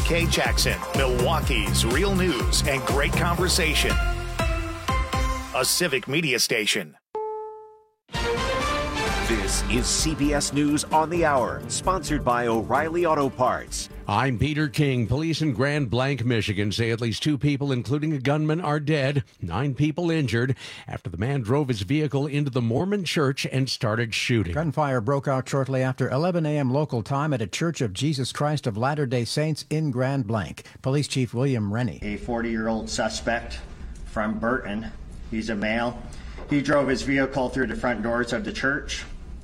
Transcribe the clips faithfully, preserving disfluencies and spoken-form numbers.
K Jackson, Milwaukee's real news and great conversation. A Civic Media Station. This is C B S News on the Hour, sponsored by O'Reilly Auto Parts. I'm Peter King. Police in Grand Blanc, Michigan say at least two people, including a gunman, are dead. Nine people injured after the man drove his vehicle into the Mormon church and started shooting. Gunfire broke out shortly after eleven a.m. local time at a Church of Jesus Christ of Latter-day Saints in Grand Blanc. Police Chief William Rennie. A forty-year-old suspect from Burton. He's a male. He drove his vehicle through the front doors of the church.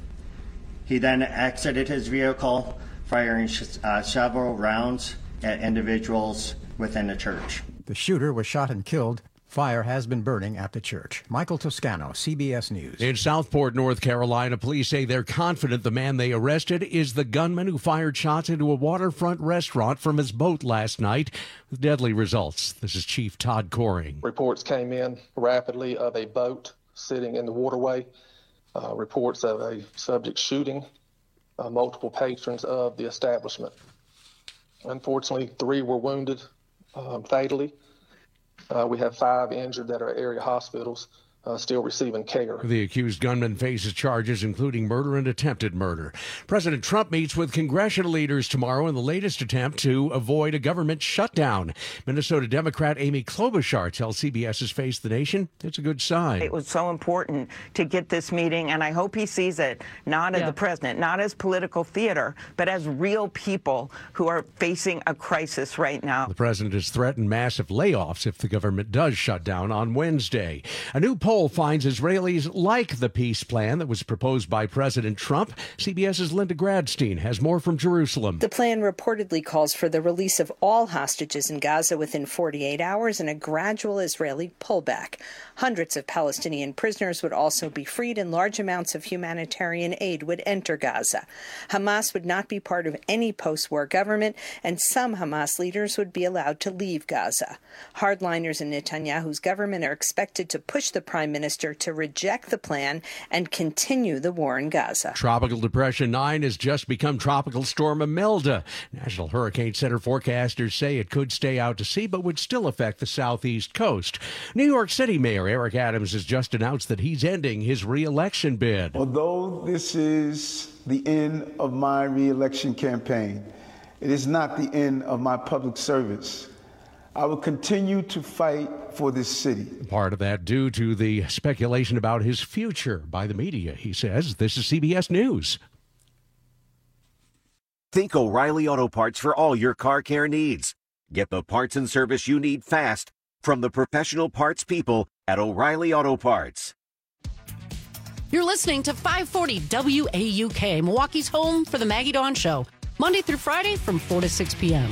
He then exited his vehicle, firing uh, several rounds at individuals within the church. The shooter was shot and killed. Fire has been burning at the church. Michael Toscano, C B S News. In Southport, North Carolina, police say they're confident the man they arrested is the gunman who fired shots into a waterfront restaurant from his boat last night with deadly results. This is Chief Todd Coring. Reports came in rapidly of a boat sitting in the waterway. Uh, reports of a subject shooting uh, multiple patrons of the establishment. Unfortunately, three were wounded um, fatally. Uh, we have five injured that are at area hospitals uh, still receiving care. The accused gunman faces charges including murder and attempted murder. President Trump meets with congressional leaders tomorrow in the latest attempt to avoid a government shutdown. Minnesota Democrat Amy Klobuchar tells CBS's Face the Nation it's a good sign. It was so important to get this meeting, and I hope he sees it not as yeah. the president, not as political theater, but as real people who are facing a crisis right now. The president has threatened massive layoffs if the government does shut down on Wednesday. A new poll finds Israelis like the peace plan that was proposed by President Trump. CBS's Linda Gradstein has more from Jerusalem. The plan reportedly calls for the release of all hostages in Gaza within forty-eight hours and a gradual Israeli pullback. Hundreds of Palestinian prisoners would also be freed and large amounts of humanitarian aid would enter Gaza. Hamas would not be part of any post-war government, and some Hamas leaders would be allowed to leave Gaza. Hardliners in Netanyahu's government are expected to push the prime minister to reject the plan and continue the war in Gaza. Tropical Depression nine has just become Tropical Storm Imelda. National Hurricane Center forecasters say it could stay out to sea but would still affect the southeast coast. New York City Mayor Eric Adams has just announced that he's ending his re-election bid. Although this is the end of my re-election campaign, it is not the end of my public service. I will continue to fight for this city. Part of that due to the speculation about his future by the media, he says. This is C B S News. Think O'Reilly Auto Parts for all your car care needs. Get the parts and service you need fast from the professional parts people at O'Reilly Auto Parts. You're listening to five forty W A U K, Milwaukee's home for the Maggie Dawn Show, Monday through Friday from four to six p.m.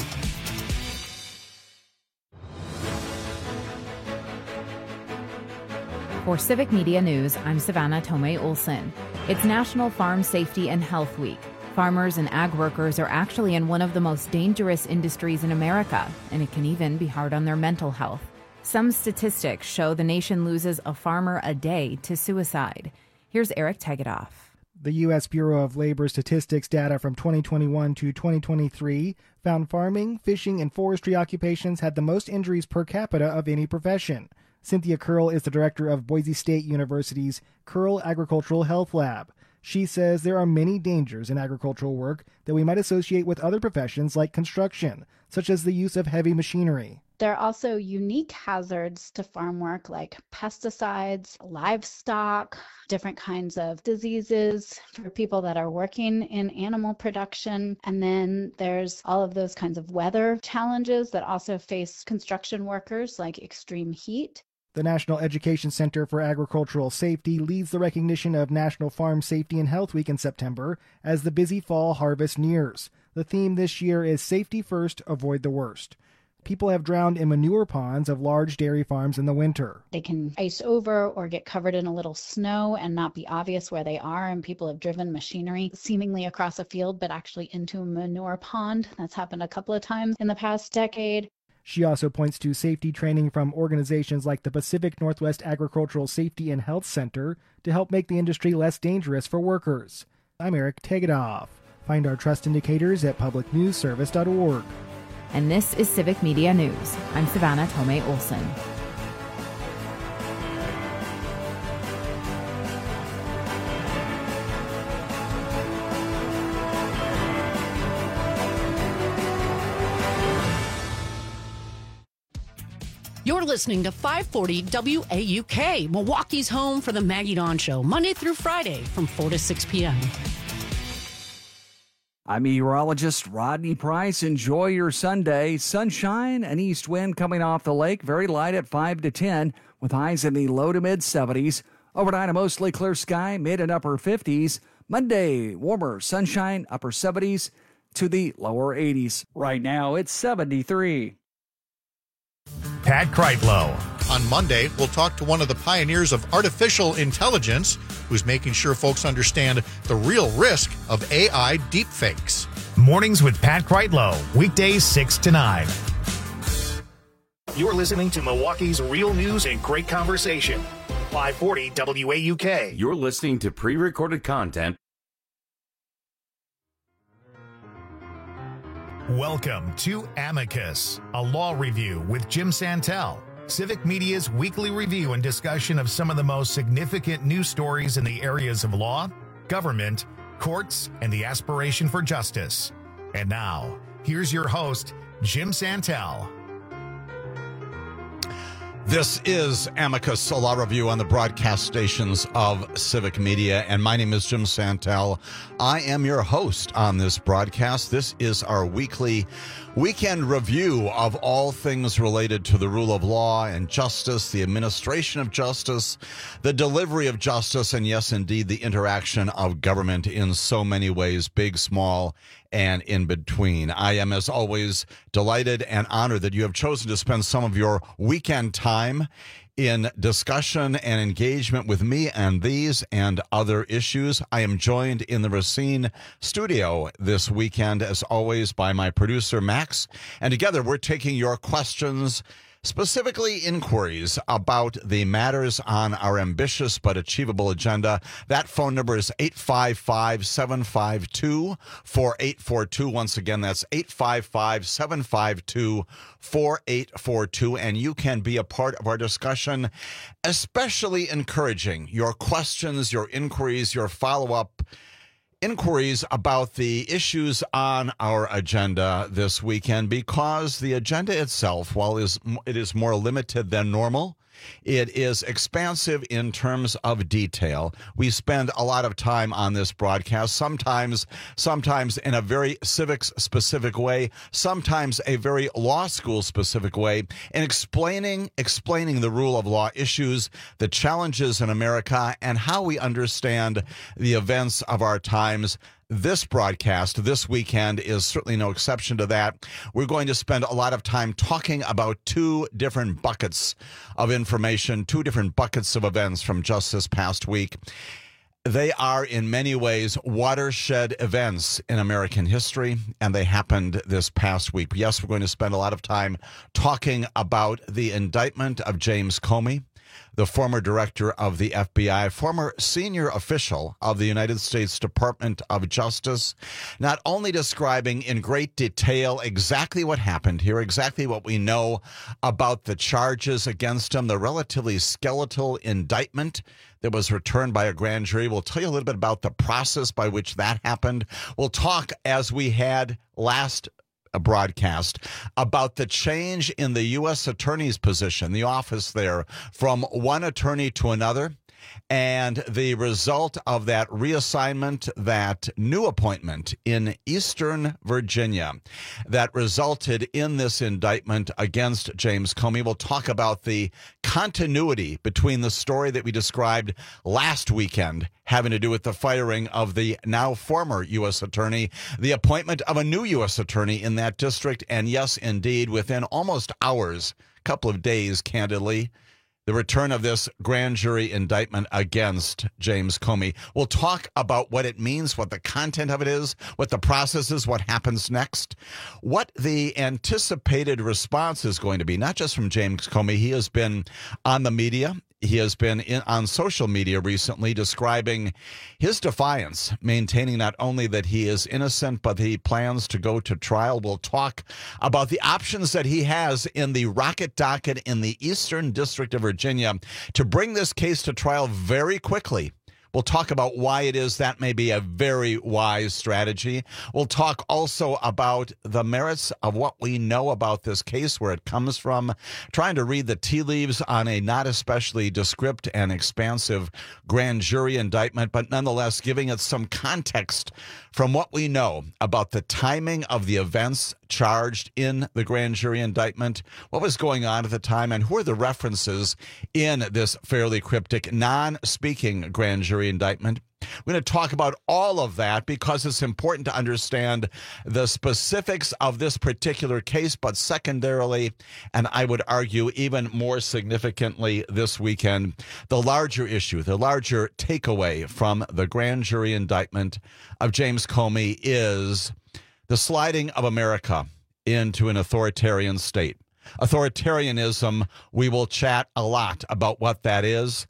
For Civic Media News, I'm Savannah Tomei Olson. It's National Farm Safety and Health Week. Farmers and ag workers are actually in one of the most dangerous industries in America, and it can even be hard on their mental health. Some statistics show the nation loses a farmer a day to suicide. Here's Eric Tegedoff. The U S Bureau of Labor Statistics data from twenty twenty-one to twenty twenty-three found farming, fishing, and forestry occupations had the most injuries per capita of any profession. Cynthia Curl is the director of Boise State University's Curl Agricultural Health Lab. She says there are many dangers in agricultural work that we might associate with other professions like construction, such as the use of heavy machinery. There are also unique hazards to farm work like pesticides, livestock, different kinds of diseases for people that are working in animal production. And then there's all of those kinds of weather challenges that also face construction workers like extreme heat. The National Education Center for Agricultural Safety leads the recognition of National Farm Safety and Health Week in September as the busy fall harvest nears. The theme this year is Safety First, Avoid the Worst. People have drowned in manure ponds of large dairy farms in the winter. They can ice over or get covered in a little snow and not be obvious where they are, and people have driven machinery seemingly across a field but actually into a manure pond. That's happened a couple of times in the past decade. She also points to safety training from organizations like the Pacific Northwest Agricultural Safety and Health Center to help make the industry less dangerous for workers. I'm Eric Tegedoff. Find our trust indicators at public news service dot org. And this is Civic Media News. I'm Savannah Tomei Olson. You're listening to five forty W A U K, Milwaukee's home for the Maggie Dawn Show, Monday through Friday from four to six p.m. I'm meteorologist Rodney Price. Enjoy your Sunday. Sunshine, an east wind coming off the lake, very light at five to ten, with highs in the low to mid seventies. Overnight, a mostly clear sky, mid and upper fifties. Monday, warmer, sunshine, upper seventies to the lower eighties. Right now, it's seventy-three. Pat Kreitlow. On Monday, we'll talk to one of the pioneers of artificial intelligence who's making sure folks understand the real risk of A I deepfakes. Mornings with Pat Kreitlow, weekdays six to nine. You're listening to Milwaukee's real news and great conversation. five forty W A U K. You're listening to pre-recorded content. Welcome to Amicus, a law review with Jim Santel, Civic Media's weekly review and discussion of some of the most significant news stories in the areas of law, government, courts, and the aspiration for justice. And now, here's your host, Jim Santel. This is Amicus, a law review on the broadcast stations of Civic Media, and my name is Jim Santel. I am your host on this broadcast. This is our weekly weekend review of all things related to the rule of law and justice, the administration of justice, the delivery of justice, and yes, indeed, the interaction of government in so many ways, big, small, and in between. I am, as always, delighted and honored that you have chosen to spend some of your weekend time in discussion and engagement with me and these and other issues. I am joined in the Racine studio this weekend, as always, by my producer, Max. And together, we're taking your questions, specifically inquiries about the matters on our ambitious but achievable agenda. That phone number is eight five five, seven five two, four eight four two. Once again, that's eight five five, seven five two, four eight four two. And you can be a part of our discussion, especially encouraging your questions, your inquiries, your follow-up inquiries about the issues on our agenda this weekend, because the agenda itself, while it is more limited than normal, it is expansive in terms of detail. We spend a lot of time on this broadcast, sometimes sometimes in a very civics-specific way, sometimes a very law school-specific way, in explaining explaining the rule of law issues, the challenges in America, and how we understand the events of our times. This broadcast this weekend is certainly no exception to that. We're going to spend a lot of time talking about two different buckets of information, two different buckets of events from just this past week. They are in many ways watershed events in American history, and they happened this past week. Yes, we're going to spend a lot of time talking about the indictment of James Comey, the former director of the F B I, former senior official of the United States Department of Justice, not only describing in great detail exactly what happened here, exactly what we know about the charges against him, the relatively skeletal indictment that was returned by a grand jury. We'll tell you a little bit about the process by which that happened. We'll talk, as we had last a broadcast, about the change in the U S attorney's position, the office there, from one attorney to another, and the result of that reassignment, that new appointment in Eastern Virginia that resulted in this indictment against James Comey. We'll talk about the continuity between the story that we described last weekend, having to do with the firing of the now former U S attorney, the appointment of a new U S attorney in that district, and yes, indeed, within almost hours, a couple of days, candidly, the return of this grand jury indictment against James Comey. We'll talk about what it means, what the content of it is, what the process is, what happens next, what the anticipated response is going to be, not just from James Comey. He has been on the media he has been in, on social media recently describing his defiance, maintaining not only that he is innocent, but he plans to go to trial. We'll talk about the options that he has in the Rocket Docket in the Eastern District of Virginia to bring this case to trial very quickly. We'll talk about why it is that may be a very wise strategy. We'll talk also about the merits of what we know about this case, where it comes from, trying to read the tea leaves on a not especially descript and expansive grand jury indictment, but nonetheless giving it some context from what we know about the timing of the events charged in the grand jury indictment, what was going on at the time, and who are the references in this fairly cryptic, non-speaking grand jury indictment. We're going to talk about all of that because it's important to understand the specifics of this particular case, but secondarily, and I would argue even more significantly this weekend, the larger issue, the larger takeaway from the grand jury indictment of James Comey is the sliding of America into an authoritarian state. Authoritarianism, we will chat a lot about what that is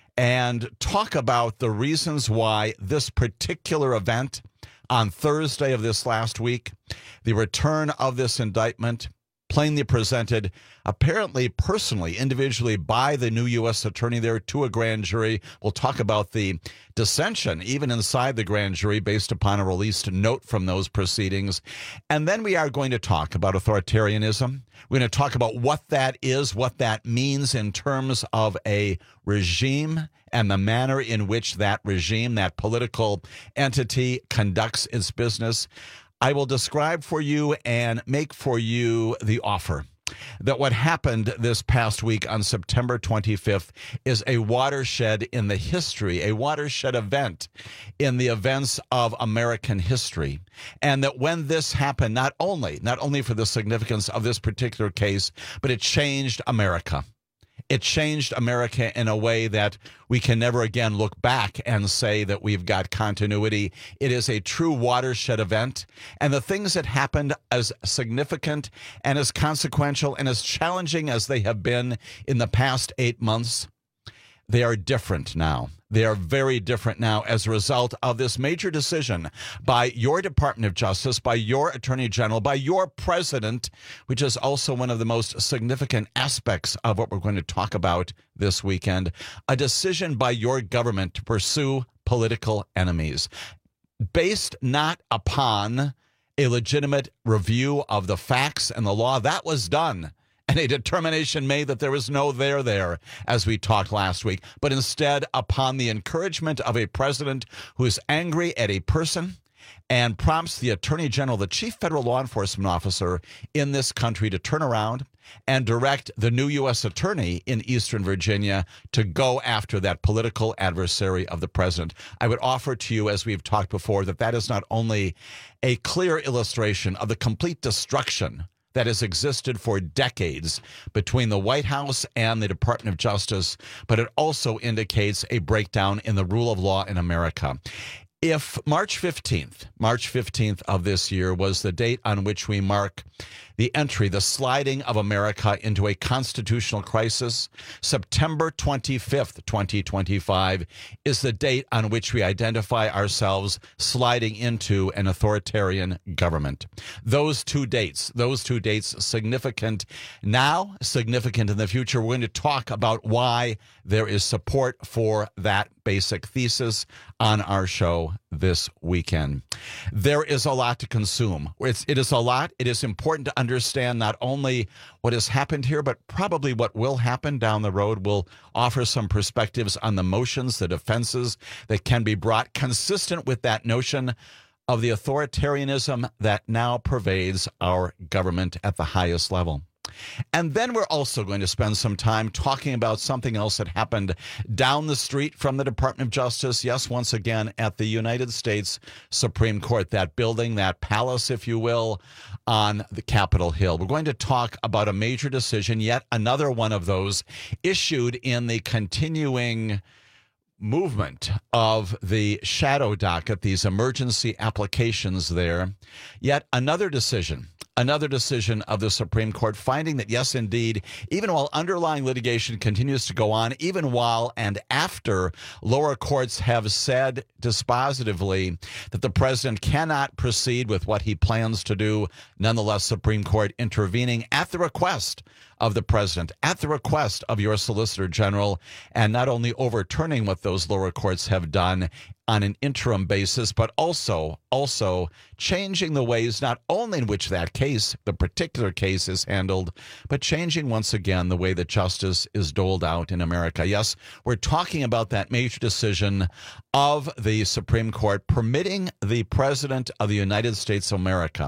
and talk about the reasons why this particular event on Thursday of this last week, the return of this indictment, plainly presented, apparently personally, individually by the new U S attorney there to a grand jury. We'll talk about the dissension, even inside the grand jury, based upon a released note from those proceedings. And then we are going to talk about authoritarianism. We're going to talk about what that is, what that means in terms of a regime and the manner in which that regime, that political entity, conducts its business. I will describe for you and make for you the offer that what happened this past week on September twenty-fifth is a watershed in the history, a watershed event in the events of American history. And that when this happened, not only, not only for the significance of this particular case, but it changed America. It changed America in a way that we can never again look back and say that we've got continuity. It is a true watershed event. And the things that happened, as significant and as consequential and as challenging as they have been in the past eight months, they are different now. They are very different now as a result of this major decision by your Department of Justice, by your Attorney General, by your president, which is also one of the most significant aspects of what we're going to talk about this weekend, a decision by your government to pursue political enemies based not upon a legitimate review of the facts and the law. That was done. And a determination made that there was no there there, as we talked last week, but instead upon the encouragement of a president who is angry at a person and prompts the Attorney General, the chief federal law enforcement officer in this country, to turn around and direct the new U S attorney in Eastern Virginia to go after that political adversary of the president. I would offer to you, as we've talked before, that that is not only a clear illustration of the complete destruction that has existed for decades between the White House and the Department of Justice, but it also indicates a breakdown in the rule of law in America. If March fifteenth, March fifteenth of this year was the date on which we mark the entry, the sliding of America into a constitutional crisis, September twenty-fifth, twenty twenty-five is the date on which we identify ourselves sliding into an authoritarian government. Those two dates, those two dates significant now, significant in the future. We're going to talk about why there is support for that basic thesis on our show this weekend. There is a lot to consume. It's, it is a lot. It is important to understand not only what has happened here, but probably what will happen down the road. We'll offer some perspectives on the motions, the defenses that can be brought consistent with that notion of the authoritarianism that now pervades our government at the highest level. And then we're also going to spend some time talking about something else that happened down the street from the Department of Justice. Yes, once again, at the United States Supreme Court, that building, that palace, if you will, on the Capitol Hill. We're going to talk about a major decision, yet another one of those issued in the continuing movement of the shadow docket, these emergency applications there. Yet another decision, Another decision of the Supreme Court finding that, yes, indeed, even while underlying litigation continues to go on, even while and after lower courts have said dispositively that the president cannot proceed with what he plans to do, nonetheless, Supreme Court intervening at the request of the president, at the request of your Solicitor General, and not only overturning what those lower courts have done on an interim basis, but also, also changing the ways not only in which that case, the particular case, is handled, but changing once again the way that justice is doled out in America. Yes, we're talking about that major decision of the Supreme Court permitting the President of the United States of America,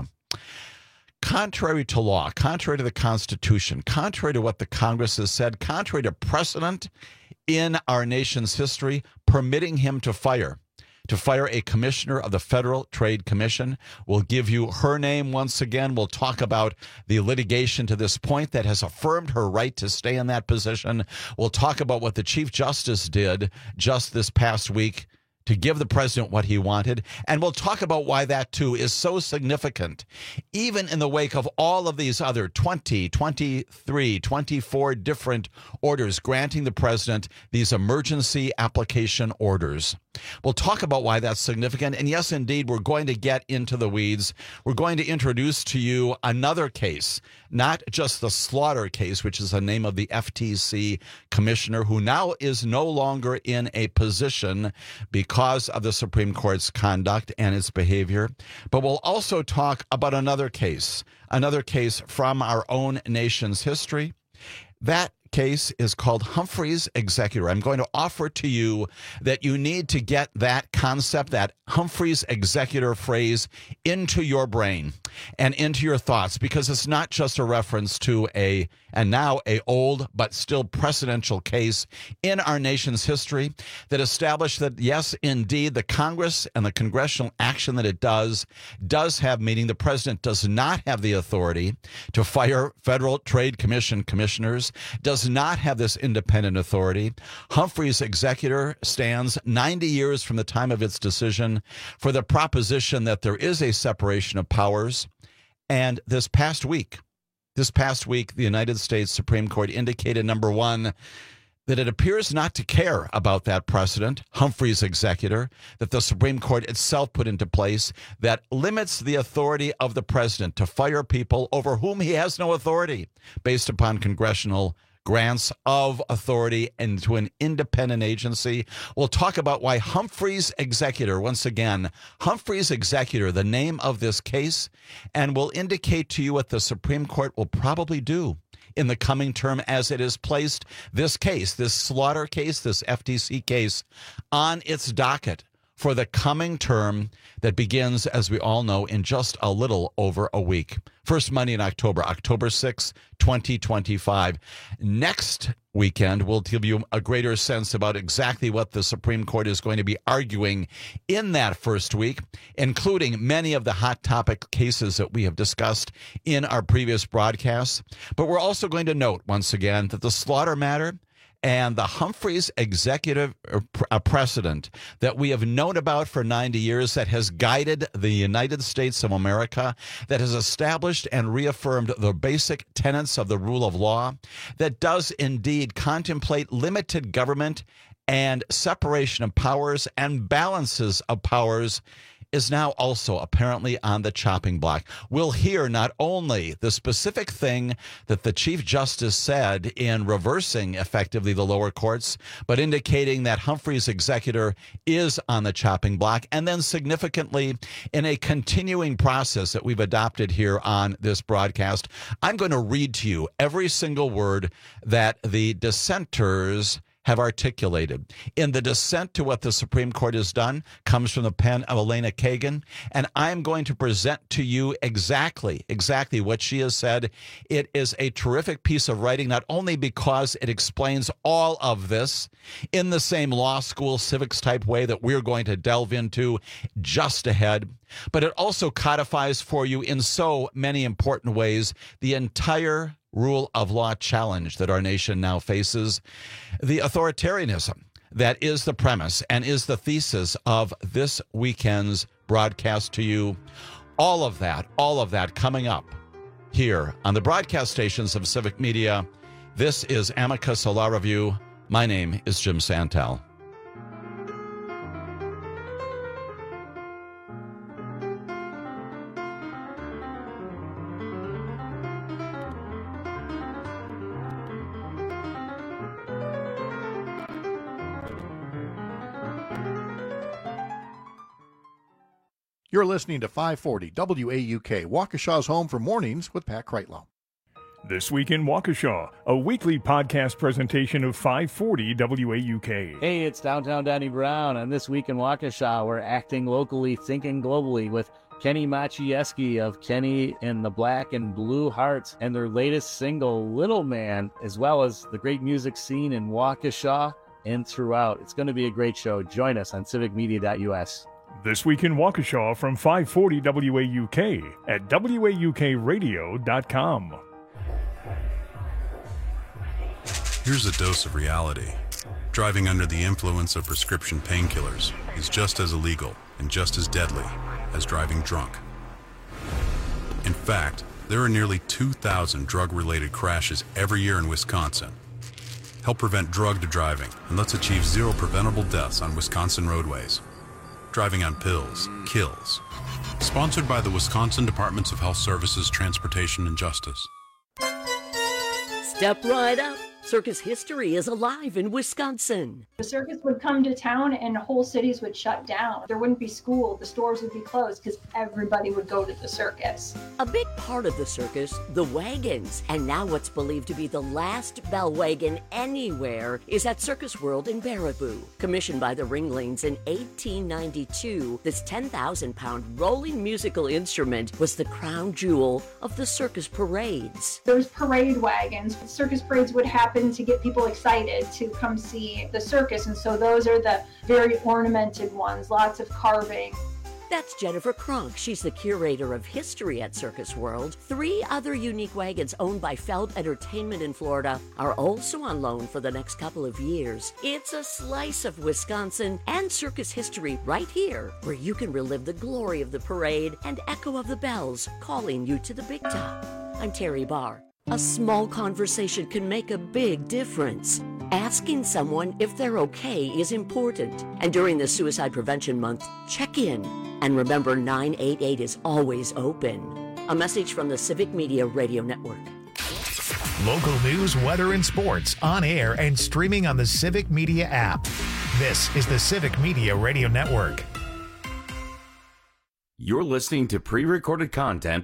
contrary to law, contrary to the Constitution, contrary to what the Congress has said, contrary to precedent in our nation's history, permitting him to fire, to fire a commissioner of the Federal Trade Commission. We'll give you her name once again. We'll talk about the litigation to this point that has affirmed her right to stay in that position. We'll talk about what the Chief Justice did just this past week to give the president what he wanted. And we'll talk about why that, too, is so significant, even in the wake of all of these other twenty, twenty-three, twenty-four different orders granting the president these emergency application orders. We'll talk about why that's significant. And yes, indeed, we're going to get into the weeds. We're going to introduce to you another case, not just the Slaughter case, which is the name of the F T C commissioner, who now is no longer in a position because of the Supreme Court's conduct and its behavior. But we'll also talk about another case, another case from our own nation's history. That case is called Humphrey's Executor. I'm going to offer to you that you need to get that concept, that Humphrey's Executor phrase, into your brain and into your thoughts, because it's not just a reference to a, and now a old but still precedential case in our nation's history that established that, yes, indeed, the Congress and the congressional action that it does, does have meaning. The president does not have the authority to fire Federal Trade Commission commissioners, does not have this independent authority. Humphrey's Executor stands ninety years from the time of its decision for the proposition that there is a separation of powers. And this past week, this past week, the United States Supreme Court indicated, number one, that it appears not to care about that precedent, Humphrey's Executor, that the Supreme Court itself put into place that limits the authority of the president to fire people over whom he has no authority based upon congressional grants of authority and to an independent agency. We'll talk about why Humphrey's Executor, once again, Humphrey's Executor, the name of this case, and we'll indicate to you what the Supreme Court will probably do in the coming term as it has placed this case, this Slaughter case, this F T C case, on its docket for the coming term that begins, as we all know, in just a little over a week. First Monday in October, October sixth, twenty twenty-five. Next weekend, we'll give you a greater sense about exactly what the Supreme Court is going to be arguing in that first week, including many of the hot topic cases that we have discussed in our previous broadcasts. But we're also going to note, once again, that the Slaughter matter and the Humphrey's Executive precedent that we have known about for ninety years, that has guided the United States of America, that has established and reaffirmed the basic tenets of the rule of law, that does indeed contemplate limited government and separation of powers and balances of powers, is now also apparently on the chopping block. We'll hear not only the specific thing that the Chief Justice said in reversing effectively the lower courts, but indicating that Humphrey's Executor is on the chopping block, and then significantly in a continuing process that we've adopted here on this broadcast, I'm going to read to you every single word that the dissenters have articulated. In the dissent to what the Supreme Court has done comes from the pen of Elena Kagan, and I'm going to present to you exactly, exactly what she has said. It is a terrific piece of writing, not only because it explains all of this in the same law school civics type way that we're going to delve into just ahead, but it also codifies for you in so many important ways the entire rule of law challenge that our nation now faces, the authoritarianism that is the premise and is the thesis of this weekend's broadcast to you. All of that, all of that coming up here on the broadcast stations of Civic Media. This is Amicus, a law review. My name is Jim Santel. You're listening to five forty W A U K, Waukesha's home for mornings with Pat Kreitlow. This Week in Waukesha, a weekly podcast presentation of five forty W A U K. Hey, it's Downtown Danny Brown, and This Week in Waukesha, we're acting locally, thinking globally with Kenny Maciejewski of Kenny and the Black and Blue Hearts and their latest single, Little Man, as well as the great music scene in Waukesha and throughout. It's going to be a great show. Join us on civic media dot U S. This Week in Waukesha from five forty W A U K at W A U K radio dot com. Here's a dose of reality. Driving under the influence of prescription painkillers is just as illegal and just as deadly as driving drunk. In fact, there are nearly two thousand drug-related crashes every year in Wisconsin. Help prevent drug driving, and let's achieve zero preventable deaths on Wisconsin roadways. Driving on pills kills. Sponsored by the Wisconsin Departments of Health Services, Transportation, and Justice. Step right up. Circus history is alive in Wisconsin. The circus would come to town and whole cities would shut down. There wouldn't be school, the stores would be closed because everybody would go to the circus. A big part of the circus, the wagons, and now what's believed to be the last bell wagon anywhere is at Circus World in Baraboo. Commissioned by the Ringlings in eighteen ninety-two, this ten thousand pound rolling musical instrument was the crown jewel of the circus parades. There's parade wagons. Circus parades would happen to get people excited to come see the circus, and so those are the very ornamented ones, lots of carving. That's Jennifer Kronk. She's the curator of history at Circus World. Three other unique wagons owned by Feld Entertainment in Florida are also on loan for the next couple of years. It's a slice of Wisconsin and circus history right here, where you can relive the glory of the parade and echo of the bells calling you to the big top. I'm Terry Barr. A small conversation can make a big difference. Asking someone if they're okay is important. And during the Suicide Prevention Month, check in. And remember, nine eight eight is always open. A message from the Civic Media Radio Network. Local news, weather, and sports on air and streaming on the Civic Media app. This is the Civic Media Radio Network. You're listening to pre-recorded content.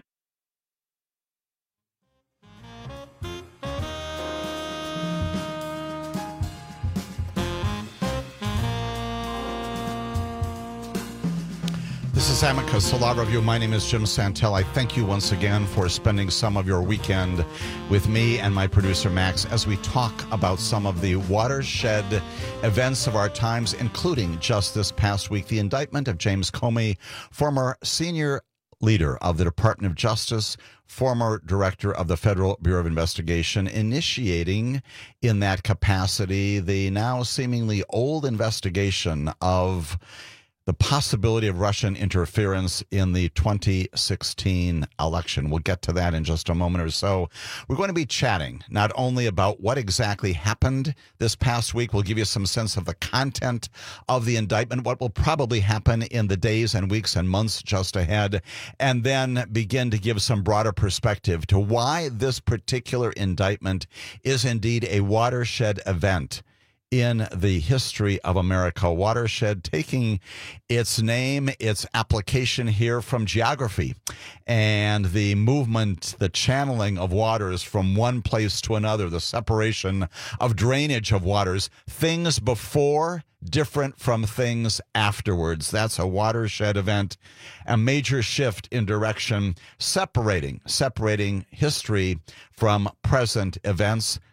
This is Amicus, a law review. My name is Jim Santel. I thank you once again for spending some of your weekend with me and my producer Max as we talk about some of the watershed events of our times, including just this past week, the indictment of James Comey, former senior leader of the Department of Justice, former director of the Federal Bureau of Investigation, initiating in that capacity the now seemingly old investigation of the possibility of Russian interference in the twenty sixteen election. We'll get to that in just a moment or so. We're going to be chatting not only about what exactly happened this past week, we'll give you some sense of the content of the indictment, what will probably happen in the days and weeks and months just ahead, and then begin to give some broader perspective to why this particular indictment is indeed a watershed event in the history of America. Watershed taking its name, its application here from geography and the movement, the channeling of waters from one place to another, the separation of drainage of waters, things before different from things afterwards. That's a watershed event, a major shift in direction, separating, separating history from present events.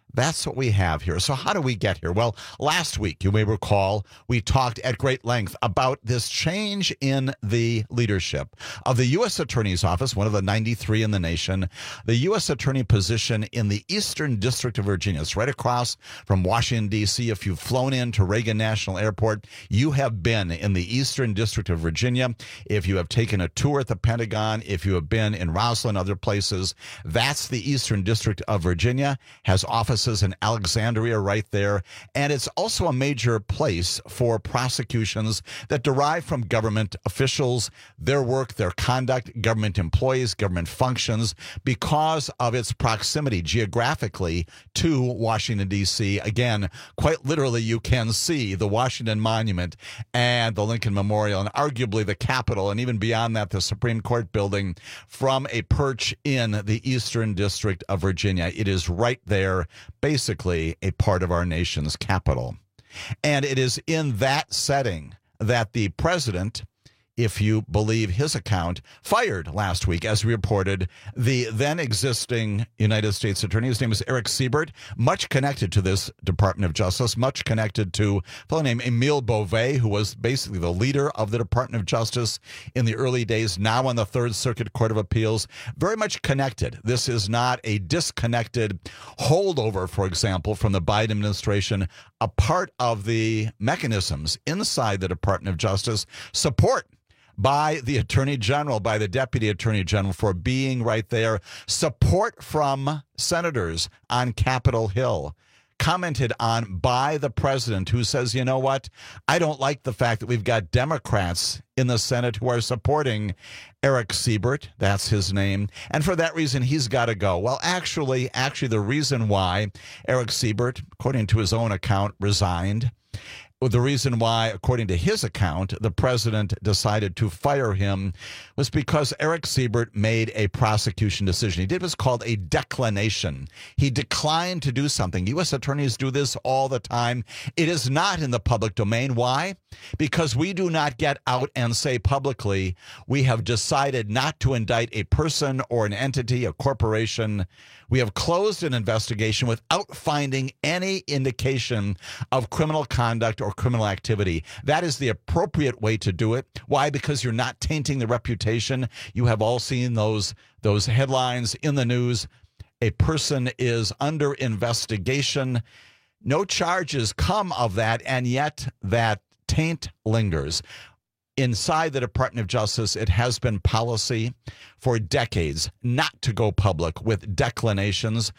That's what we have here. So how do we get here? Well, last week, you may recall, we talked at great length about this change in the leadership of the U S Attorney's Office, one of the ninety-three in the nation, the U S Attorney position in the Eastern District of Virginia. It's right across from Washington, D C. If you've flown into Reagan National Airport, you have been in the Eastern District of Virginia. If you have taken a tour at the Pentagon, if you have been in Rosslyn, other places, that's the Eastern District of Virginia, has offices in Alexandria right there. And it's also a major place for prosecutions that derive from government officials, their work, their conduct, government employees, government functions, because of its proximity geographically to Washington, D C. Again, quite literally, you can see the Washington Monument and the Lincoln Memorial and arguably the Capitol, and even beyond that, the Supreme Court building from a perch in the Eastern District of Virginia. It is right there, basically a part of our nation's capital. And it is in that setting that the president, if you believe his account, fired last week, as we reported, the then existing United States Attorney. His name is Eric Siebert, much connected to this Department of Justice, much connected to a fellow named Emile Beauvais, who was basically the leader of the Department of Justice in the early days, now on the Third Circuit Court of Appeals, very much connected. This is not a disconnected holdover, for example, from the Biden administration. A part of the mechanisms inside the Department of Justice support by the Attorney General, by the Deputy Attorney General for being right there. Support from senators on Capitol Hill, commented on by the president, who says, you know what, I don't like the fact that we've got Democrats in the Senate who are supporting Eric Siebert. That's his name. And for that reason, he's got to go. Well, actually, actually, the reason why Eric Siebert, according to his own account, resigned, well, the reason why, according to his account, the president decided to fire him was because Eric Siebert made a prosecution decision. He did what's called a declination. He declined to do something. U S attorneys do this all the time. It is not in the public domain. Why? Because we do not get out and say publicly, we have decided not to indict a person or an entity, a corporation. We have closed an investigation without finding any indication of criminal conduct or criminal activity. That is the appropriate way to do it. Why? Because you're not tainting the reputation. You have all seen those, those headlines in the news. A person is under investigation. No charges come of that, and yet that taint lingers. Inside the Department of Justice, it has been policy for decades not to go public with declinations,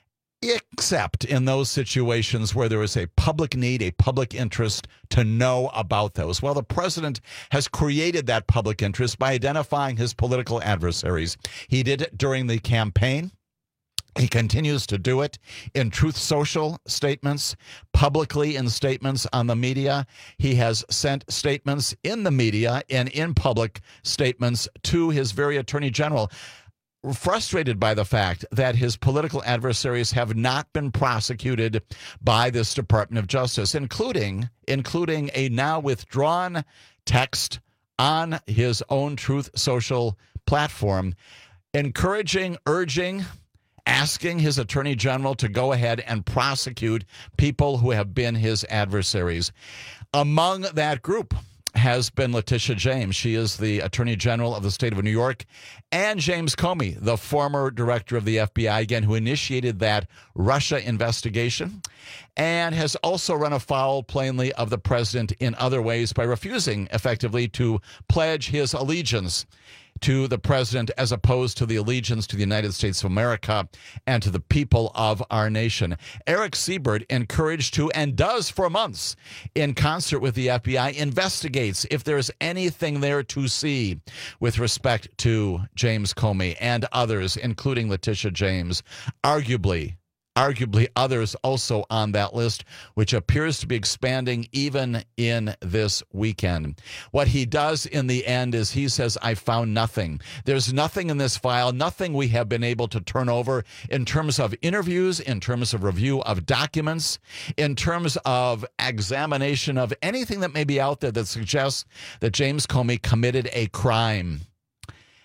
except in those situations where there is a public need, a public interest to know about those. Well, the president has created that public interest by identifying his political adversaries. He did it during the campaign. He continues to do it in Truth Social statements, publicly in statements on the media. He has sent statements in the media and in public statements to his very attorney general, frustrated by the fact that his political adversaries have not been prosecuted by this Department of Justice, including, including a now withdrawn text on his own Truth Social platform, encouraging, urging, asking his attorney general to go ahead and prosecute people who have been his adversaries. Among that group has been Letitia James. She is the attorney general of the state of New York, and James Comey, the former director of the F B I, again, who initiated that Russia investigation and has also run afoul plainly of the president in other ways by refusing effectively to pledge his allegiance to the president as opposed to the allegiance to the United States of America and to the people of our nation. Eric Siebert encouraged to, and does for months, in concert with the F B I, investigates if there's anything there to see with respect to James Comey and others, including Letitia James, arguably Arguably others also on that list, which appears to be expanding even in this weekend. What he does in the end is he says, I found nothing. There's nothing in this file, nothing we have been able to turn over in terms of interviews, in terms of review of documents, in terms of examination of anything that may be out there that suggests that James Comey committed a crime.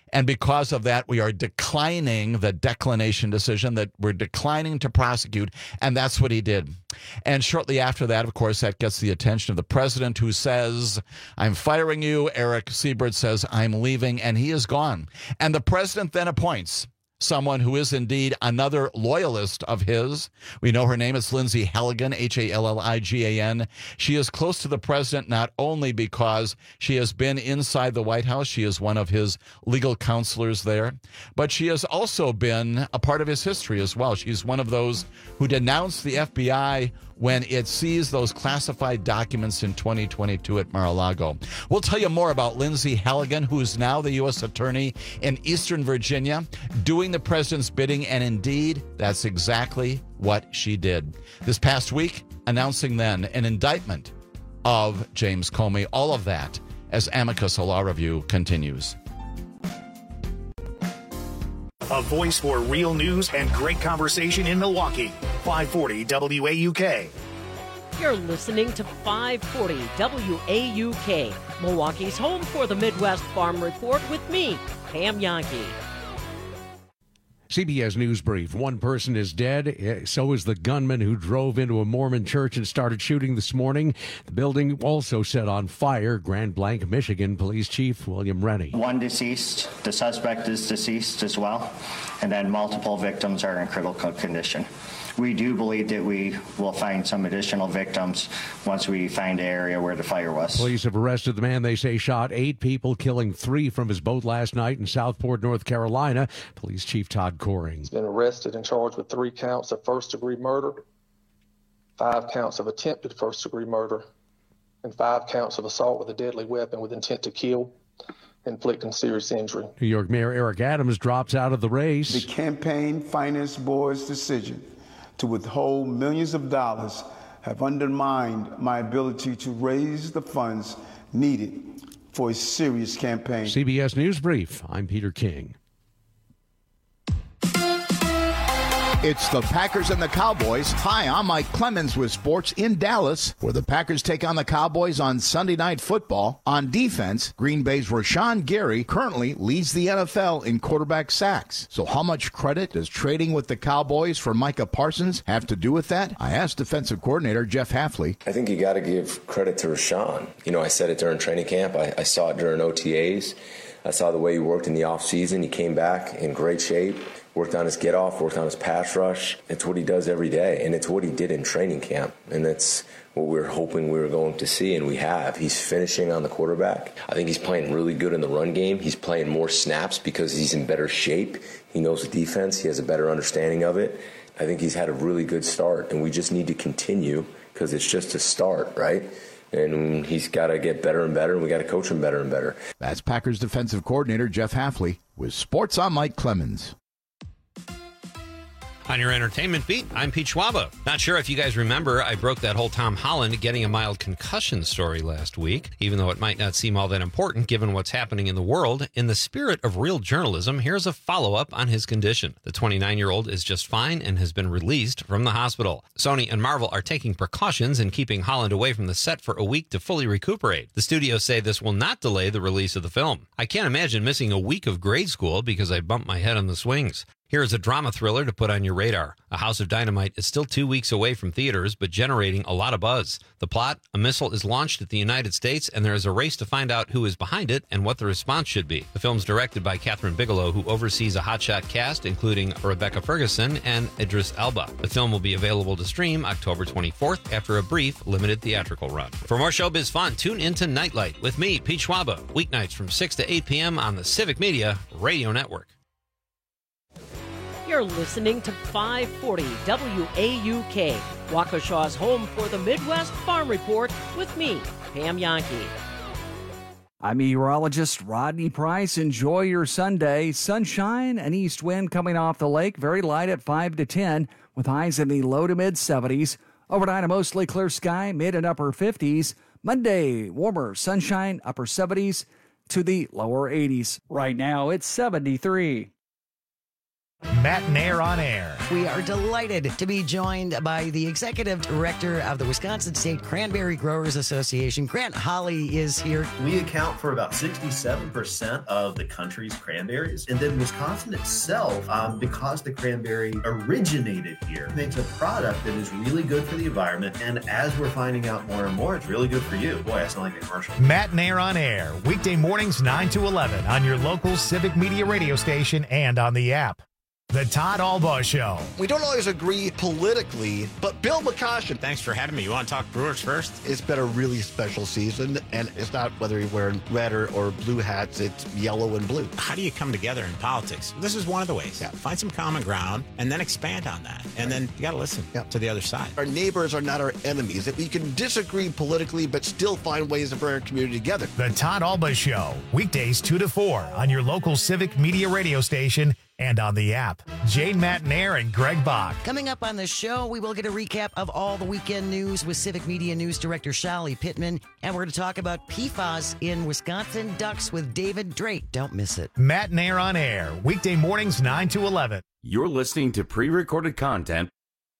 And because of that, we are declining the declination decision, that we're declining to prosecute. And that's what he did. And shortly after that, of course, that gets the attention of the president, who says, I'm firing you. Eric Siebert says, I'm leaving. And he is gone. And the president then appoints someone who is indeed another loyalist of his. We know her name is Lindsay Halligan, H A L L I G A N. She is close to the president not only because she has been inside the White House, she is one of his legal counselors there, but she has also been a part of his history as well. She's one of those who denounced the F B I when it seized those classified documents in twenty twenty-two at Mar-a-Lago. We'll tell you more about Lindsay Halligan, who is now the U S attorney in Eastern Virginia, doing the president's bidding, and indeed, that's exactly what she did. This past week, announcing then an indictment of James Comey. All of that as Amicus, a law review, continues. A voice for real news and great conversation in Milwaukee. five forty W A U K. You're listening to five forty W A U K, Milwaukee's home for the Midwest Farm Report with me, Pam Yankee. C B S News Brief. One person is dead. So is the gunman who drove into a Mormon church and started shooting this morning. The building also set on fire. Grand Blanc, Michigan Police Chief William Rennie. One deceased. The suspect is deceased as well. And then multiple victims are in critical condition. We do believe that we will find some additional victims once we find the area where the fire was. Police have arrested the man they say shot eight people, killing three from his boat last night in Southport, North Carolina. Police Chief Todd Coring. He's been arrested and charged with three counts of first-degree murder, five counts of attempted first-degree murder, and five counts of assault with a deadly weapon with intent to kill, inflicting serious injury. New York Mayor Eric Adams drops out of the race. The Campaign Finance Board's decision to withhold millions of dollars have undermined my ability to raise the funds needed for a serious campaign. C B S News Brief. I'm Peter King. It's the Packers and the Cowboys. Hi, I'm Mike Clemens with sports in Dallas, where the Packers take on the Cowboys on Sunday Night Football. On defense, Green Bay's Rashawn Gary currently leads the N F L in quarterback sacks. So how much credit does trading with the Cowboys for Micah Parsons have to do with that? I asked defensive coordinator Jeff Hafley. I think you got to give credit to Rashawn. You know, I said it during training camp. I, I saw it during O T As. I saw the way he worked in the offseason. He came back in great shape. Worked on his get-off, worked on his pass rush. It's what he does every day, and it's what he did in training camp, and that's what we were hoping we were going to see, and we have. He's finishing on the quarterback. I think he's playing really good in the run game. He's playing more snaps because he's in better shape. He knows the defense. He has a better understanding of it. I think he's had a really good start, and we just need to continue because it's just a start, right? And he's got to get better and better, and we got to coach him better and better. That's Packers defensive coordinator Jeff Hafley with Sports. I'm Mike Clemens. On your entertainment beat, I'm Pete Schwaba. Not sure if you guys remember, I broke that whole Tom Holland getting a mild concussion story last week. Even though it might not seem all that important given what's happening in the world, in the spirit of real journalism, here's a follow-up on his condition. The twenty-nine-year-old is just fine and has been released from the hospital. Sony and Marvel are taking precautions in keeping Holland away from the set for a week to fully recuperate. The studios say this will not delay the release of the film. I can't imagine missing a week of grade school because I bumped my head on the swings. Here is a drama thriller to put on your radar. A House of Dynamite is still two weeks away from theaters, but generating a lot of buzz. The plot, a missile is launched at the United States, and there is a race to find out who is behind it and what the response should be. The film's directed by Catherine Bigelow, who oversees a hotshot cast, including Rebecca Ferguson and Idris Elba. The film will be available to stream October twenty-fourth after a brief, limited theatrical run. For more showbiz fun, tune into Nightlight with me, Pete Schwaba, weeknights from six to eight p.m. on the Civic Media Radio Network. You're listening to five forty W A U K, Waukesha's home for the Midwest Farm Report with me, Pam Yankee. I'm meteorologist Rodney Price. Enjoy your Sunday. Sunshine and east wind coming off the lake, very light at five to ten, with highs in the low to mid seventies. Overnight, a mostly clear sky, mid and upper fifties. Monday, warmer, sunshine, upper seventies to the lower eighties. Right now, it's seventy-three. Matt Nair on Air. We are delighted to be joined by the Executive Director of the Wisconsin State Cranberry Growers Association. Grant Holly is here. We account for about sixty-seven percent of the country's cranberries. And then Wisconsin itself, um, because the cranberry originated here, makes a product that is really good for the environment. And as we're finding out more and more, it's really good for you. Boy, I sound like a commercial. Matt Nair on Air, weekday mornings nine to eleven on your local Civic Media radio station and on the app. The Todd Albaugh Show. We don't always agree politically, but Bill McCoshen. Thanks for having me. You want to talk Brewers first? It's been a really special season, and it's not whether you're wearing red or, or blue hats, it's yellow and blue. How do you come together in politics? This is one of the ways. Yeah. Find some common ground and then expand on that. And then you got to listen yeah. to the other side. Our neighbors are not our enemies. If we can disagree politically, but still find ways to bring our community together. The Todd Albaugh Show, weekdays two to four on your local Civic Media radio station and on the app. Jane Matt Nair and Greg Bach. Coming up on the show, we will get a recap of all the weekend news with Civic Media News Director Shali Pittman. And we're going to talk about P FAS in Wisconsin ducks with David Drake. Don't miss it. Matt Nair on Air, weekday mornings nine to eleven. You're listening to pre-recorded content.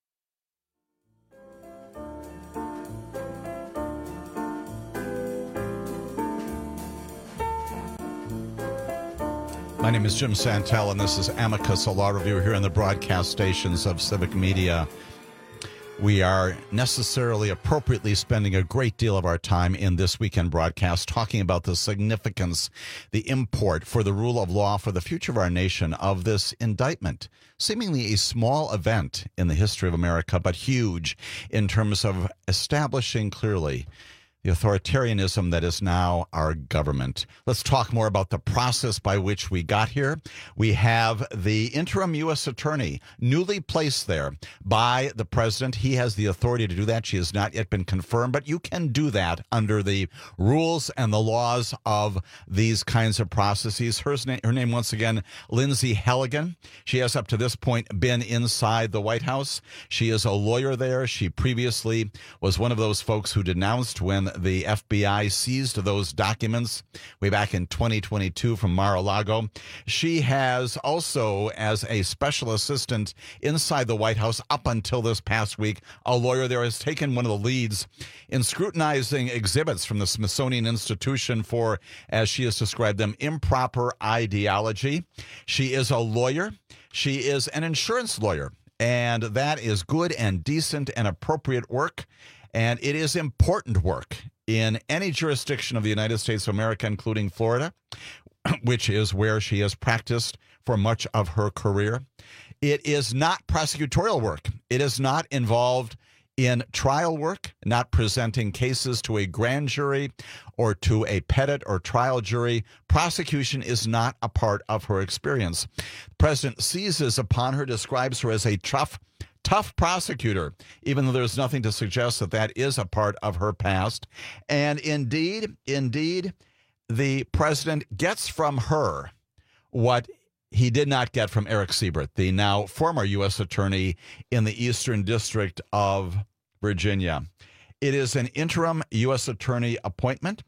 My name is Jim Santel, and this is Amicus, a law review here on the broadcast stations of Civic Media. We are necessarily, appropriately spending a great deal of our time in this weekend broadcast talking about the significance, the import for the rule of law, for the future of our nation, of this indictment. Seemingly a small event in the history of America, but huge in terms of establishing clearly the authoritarianism that is now our government. Let's talk more about the process by which we got here. We have the interim U S attorney, newly placed there by the president. He has the authority to do that. She has not yet been confirmed, but you can do that under the rules and the laws of these kinds of processes. Her name, her name once again, Lindsay Halligan. She has up to this point been inside the White House. She is a lawyer there. She previously was one of those folks who denounced when the F B I seized those documents way back in twenty twenty-two from Mar-a-Lago. She has also, as a special assistant inside the White House up until this past week, a lawyer there has taken one of the leads in scrutinizing exhibits from the Smithsonian Institution for, as she has described them, improper ideology. She is a lawyer. She is an insurance lawyer, and that is good and decent and appropriate work. And it is important work in any jurisdiction of the United States of America, including Florida, which is where she has practiced for much of her career. It is not prosecutorial work. It is not involved in trial work, not presenting cases to a grand jury or to a pettit or trial jury. Prosecution is not a part of her experience. The president seizes upon her, describes her as a tough Tough prosecutor, even though there's nothing to suggest that that is a part of her past. And indeed, indeed, the president gets from her what he did not get from Eric Siebert, the now former U S attorney in the Eastern District of Virginia. It is an interim U S attorney appointment.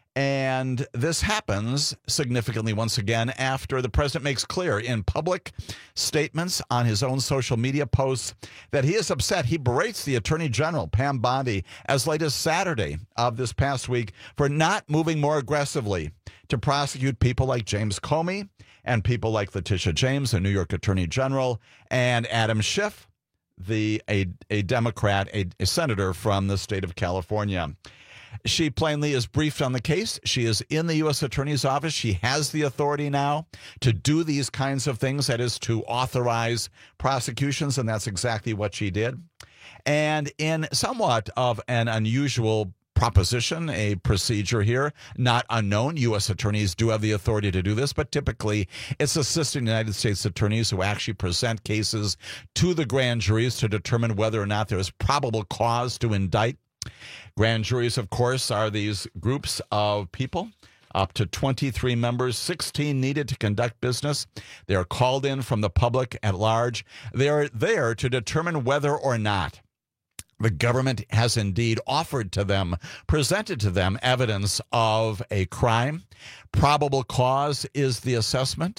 And this happens significantly once again after the president makes clear in public statements on his own social media posts that he is upset. He berates the Attorney General, Pam Bondi, as late as Saturday of this past week for not moving more aggressively to prosecute people like James Comey and people like Letitia James, the New York Attorney General, and Adam Schiff, the a, a Democrat, a, a senator from the state of California. She plainly is briefed on the case. She is in the U S Attorney's office. She has the authority now to do these kinds of things, that is, to authorize prosecutions, and that's exactly what she did. And in somewhat of an unusual proposition, a procedure here, not unknown. U S attorneys do have the authority to do this, but typically it's assistant United States attorneys who actually present cases to the grand juries to determine whether or not there is probable cause to indict. Grand juries, of course, are these groups of people, up to twenty-three members, sixteen needed to conduct business. They are called in from the public at large. They are there to determine whether or not the government has indeed offered to them, presented to them, evidence of a crime. Probable cause is the assessment.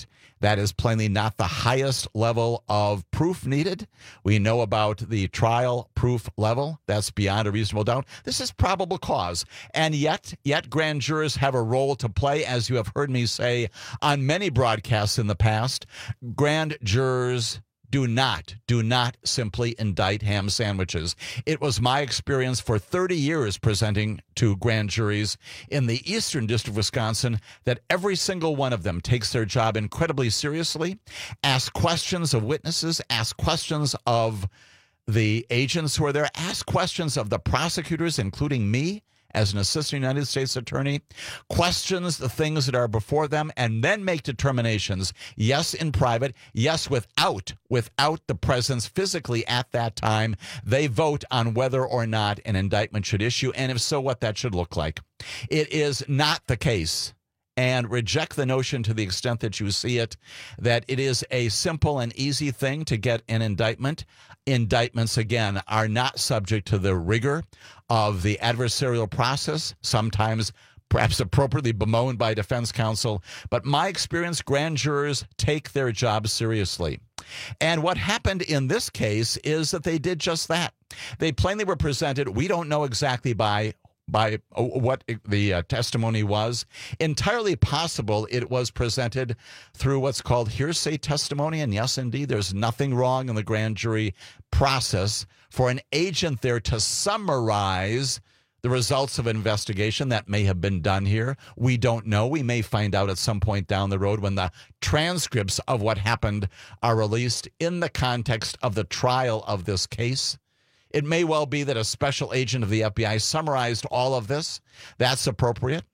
That is plainly not the highest level of proof needed. We know about the trial proof level. That's beyond a reasonable doubt. This is probable cause. And yet, yet grand jurors have a role to play, as you have heard me say on many broadcasts in the past. Grand jurors do not, do not simply indict ham sandwiches. It was my experience for thirty years presenting to grand juries in the Eastern District of Wisconsin that every single one of them takes their job incredibly seriously, ask questions of witnesses, ask questions of the agents who are there, ask questions of the prosecutors, including me, as an assistant United States attorney, questions the things that are before them, and then make determinations, yes, in private, yes, without, without the presence physically at that time. They vote on whether or not an indictment should issue, and if so, what that should look like. It is not the case, and reject the notion to the extent that you see it, that it is a simple and easy thing to get an indictment. Indictments, again, are not subject to the rigor of the adversarial process, sometimes perhaps appropriately bemoaned by defense counsel. But my experience, grand jurors take their job seriously. And what happened in this case is that they did just that. They plainly were presented, we don't know exactly by by what the uh, testimony was. Entirely possible it was presented through what's called hearsay testimony. And yes, indeed, there's nothing wrong in the grand jury process for an agent there to summarize the results of an investigation that may have been done here. We don't know. We may find out at some point down the road when the transcripts of what happened are released in the context of the trial of this case. It may well be that a special agent of the F B I summarized all of this. That's appropriate.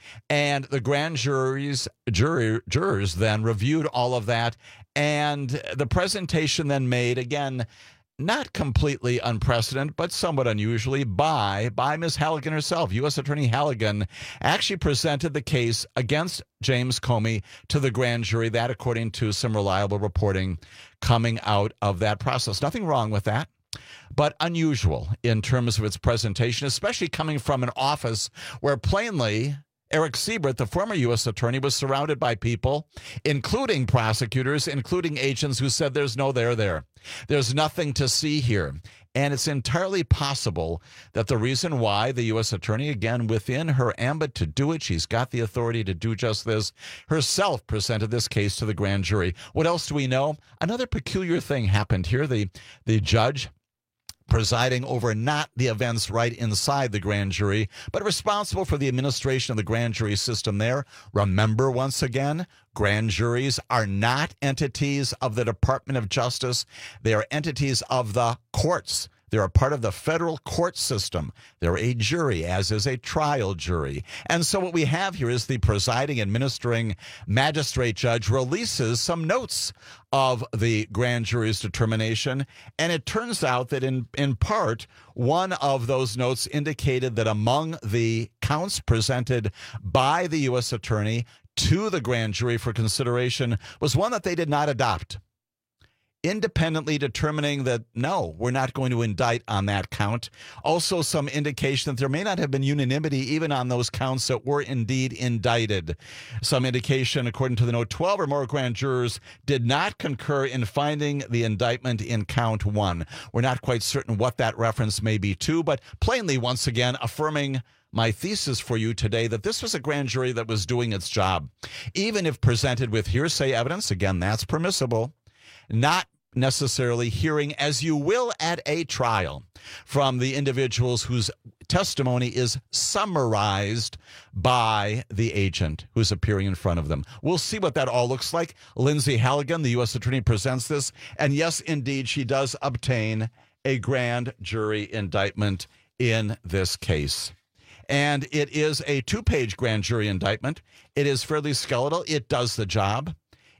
And the grand juries, jury, jurors then reviewed all of that. And the presentation then made, again, not completely unprecedented, but somewhat unusually, by, by Miz Halligan herself. U S Attorney Halligan actually presented the case against James Comey to the grand jury. That, according to some reliable reporting coming out of that process. Nothing wrong with that, but unusual in terms of its presentation, especially coming from an office where plainly Eric Siebert, the former U S attorney, was surrounded by people, including prosecutors, including agents who said there's no there there. There's nothing to see here. And it's entirely possible that the reason why the U S attorney, again, within her ambit to do it, she's got the authority to do just this, herself presented this case to the grand jury. What else do we know? Another peculiar thing happened here. The, the judge presiding over not the events right inside the grand jury, but responsible for the administration of the grand jury system there. Remember, once again, grand juries are not entities of the Department of Justice. They are entities of the courts. They're a part of the federal court system. They're a jury, as is a trial jury. And so what we have here is the presiding, administering magistrate judge releases some notes of the grand jury's determination. And it turns out that in, in part, one of those notes indicated that among the counts presented by the U S attorney to the grand jury for consideration was one that they did not adopt, independently determining that, no, we're not going to indict on that count. Also, some indication that there may not have been unanimity even on those counts that were indeed indicted. Some indication, according to the note, twelve or more grand jurors did not concur in finding the indictment in count one. We're not quite certain what that reference may be to, but plainly, once again, affirming my thesis for you today that this was a grand jury that was doing its job. Even if presented with hearsay evidence, again, that's permissible, not necessarily hearing, as you will at a trial, from the individuals whose testimony is summarized by the agent who's appearing in front of them. We'll see what that all looks like. Lindsay Halligan, the U S attorney, presents this, and yes, indeed, she does obtain a grand jury indictment in this case. And it is a two-page grand jury indictment. It is fairly skeletal. It does the job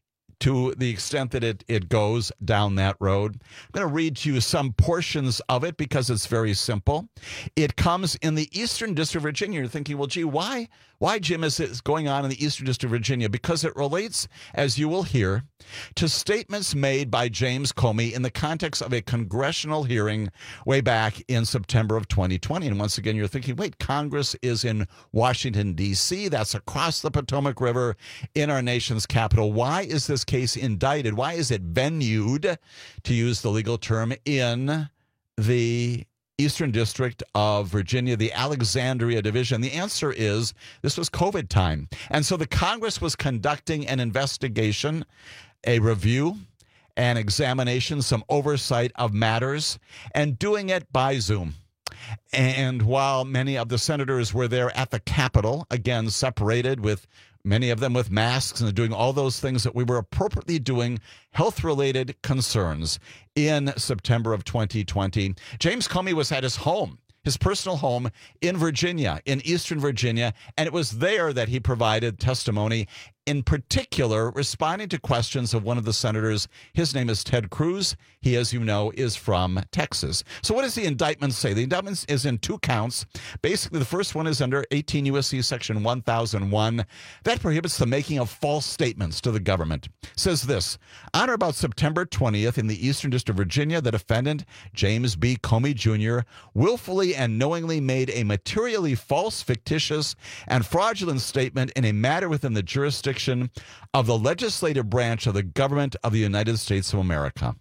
to the extent that it, it goes down that road. I'm going to read to you some portions of it because it's very simple. It comes in the Eastern District of Virginia. You're thinking, well, gee, why, why, Jim, is this going on in the Eastern District of Virginia? Because it relates, as you will hear, to statements made by James Comey in the context of a congressional hearing way back in September of twenty twenty. And once again, you're thinking, wait, Congress is in Washington, D C. That's across the Potomac River in our nation's capital. Why is this case indicted? Why is it venued, to use the legal term, in the Eastern District of Virginia, the Alexandria Division? The answer is this was COVID time. And so the Congress was conducting an investigation, a review, an examination, some oversight of matters, and doing it by Zoom. And while many of the senators were there at the Capitol, again, separated with many of them with masks and doing all those things that we were appropriately doing, health-related concerns in September of twenty twenty, James Comey was at his home, his personal home in Virginia, in Eastern Virginia, and it was there that he provided testimony, in particular, responding to questions of one of the senators. His name is Ted Cruz. He, as you know, is from Texas. So what does the indictment say? The indictment is in two counts. Basically, the first one is under eighteen U S C Section one thousand one. That prohibits the making of false statements to the government. It says this: on or about September twentieth in the Eastern District of Virginia, the defendant, James B. Comey Junior, willfully and knowingly made a materially false, fictitious, and fraudulent statement in a matter within the jurisdiction of the legislative branch of the government of the United States of America.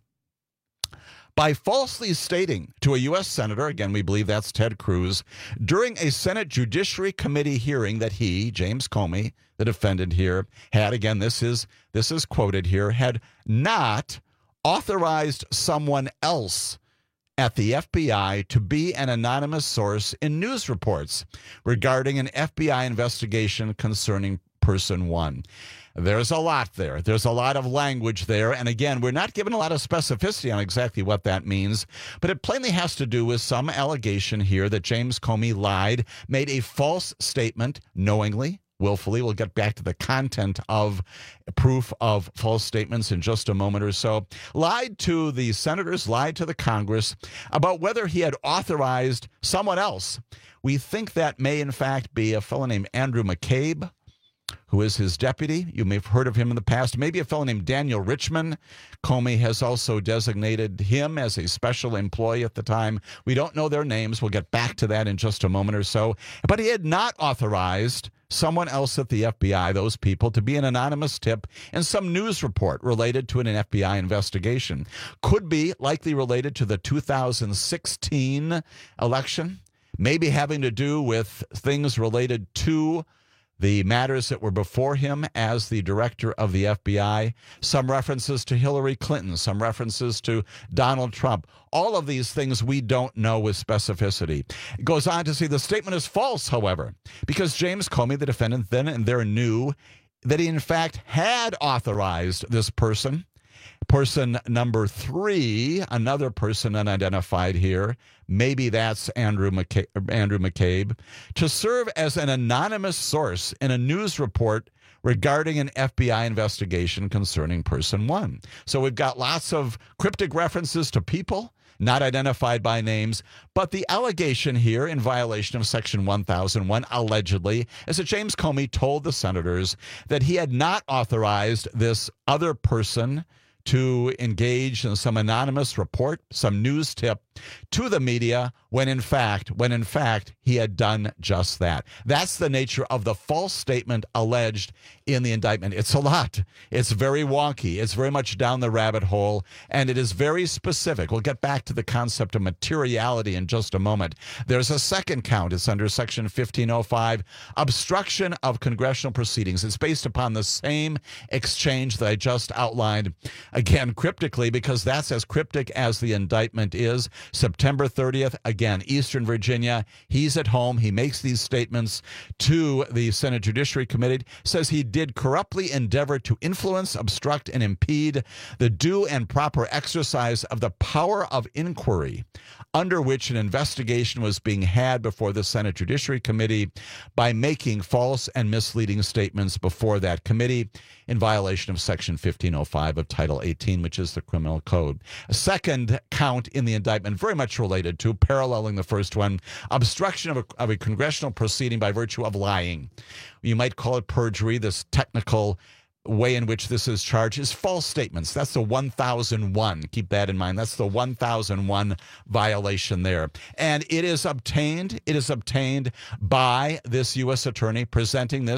By falsely stating to a U S senator, again, we believe that's Ted Cruz, during a Senate Judiciary Committee hearing that he, James Comey, the defendant here, had, again, this is this is quoted here, had not authorized someone else at the F B I to be an anonymous source in news reports regarding an F B I investigation concerning Person One. There's a lot there. There's a lot of language there. And again, we're not given a lot of specificity on exactly what that means, but it plainly has to do with some allegation here that James Comey lied, made a false statement knowingly, willfully. We'll get back to the content of proof of false statements in just a moment or so. Lied to the senators, lied to the Congress about whether he had authorized someone else. We think that may, in fact, be a fellow named Andrew McCabe, who is his deputy. You may have heard of him in the past. Maybe a fellow named Daniel Richman. Comey has also designated him as a special employee at the time. We don't know their names. We'll get back to that in just a moment or so. But he had not authorized someone else at the F B I, those people, to be an anonymous tip in some news report related to an F B I investigation. Could be likely related to the two thousand sixteen election, maybe having to do with things related to the matters that were before him as the director of the F B I, some references to Hillary Clinton, some references to Donald Trump. All of these things we don't know with specificity. It goes on to say the statement is false, however, because James Comey, the defendant, then and there knew that he in fact had authorized this person. Person number three, another person unidentified here, maybe that's Andrew McCabe, Andrew McCabe, to serve as an anonymous source in a news report regarding an F B I investigation concerning Person One. So we've got lots of cryptic references to people not identified by names, but the allegation here in violation of Section one thousand one, allegedly, is that James Comey told the senators that he had not authorized this other person to engage in some anonymous report, some news tip to the media, when in fact, when in fact he had done just that. That's the nature of the false statement alleged in the indictment. It's a lot. It's very wonky. It's very much down the rabbit hole, and it is very specific. We'll get back to the concept of materiality in just a moment. There's a second count. It's under Section fifteen oh five, obstruction of congressional proceedings. It's based upon the same exchange that I just outlined, again, cryptically, because that's as cryptic as the indictment is. September thirtieth, again, Eastern Virginia. He's at home. He makes these statements to the Senate Judiciary Committee, says he did corruptly endeavor to influence, obstruct, and impede the due and proper exercise of the power of inquiry under which an investigation was being had before the Senate Judiciary Committee by making false and misleading statements before that committee in violation of Section fifteen oh five of Title eighteen, which is the criminal code. A second count in the indictment, very much related to, paralleling the first one, obstruction of a, of a congressional proceeding by virtue of lying. You might call it perjury. This technical way in which this is charged is false statements. That's the one thousand one. Keep that in mind. That's the one thousand one violation there. And it is obtained, it is obtained by this U S attorney presenting this